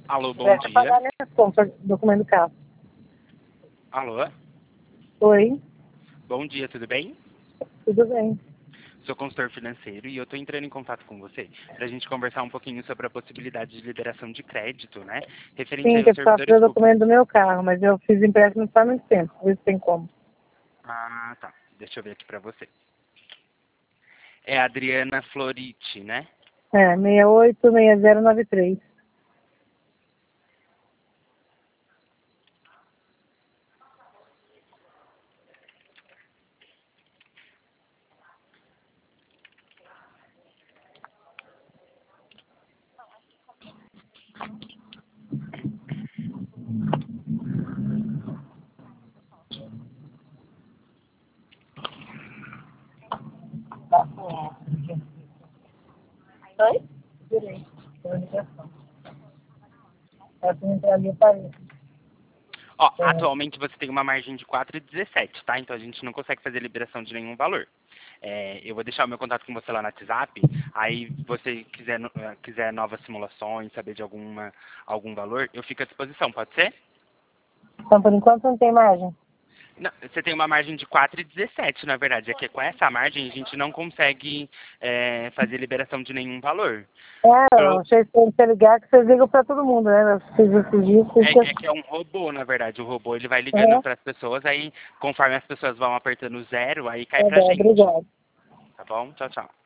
Alô, bom Vai pagar dia. minhas compras, documento do carro. Alô, Oi, bom dia, tudo bem? tudo bem. Sou consultor financeiro e eu estou entrando em contato com você para a gente conversar um pouquinho sobre a possibilidade de liberação de crédito, né? Referente Sim, aí que aos eu precisava servidores fazer o públicos. documento do meu carro, mas eu fiz empréstimo faz muito tempo, por isso tem como. Ah, tá. Deixa eu ver aqui para você. É a Adriana Floriti, né? É, 686093. Oi? Direito. Essa entrar ali, eu parei. Ó, atualmente você tem uma margem de 4,17, tá? Então a gente não consegue fazer liberação de nenhum valor. Eu vou deixar o meu contato com você lá no WhatsApp. Aí você quiser novas simulações, saber de algum valor, eu fico à disposição, pode ser? Então, por enquanto, não tem margem. Não, você tem uma margem de 4,17, na verdade. É que com essa margem a gente não consegue fazer liberação de nenhum valor. Eu- Vocês têm que ligar que vocês ligam pra todo mundo, né? Eu fiz esses dias, é que é um robô, na verdade. O robô ele vai ligando para as pessoas, aí conforme as pessoas vão apertando zero, aí cai pra gente. Obrigado. Tá bom? Tchau, tchau.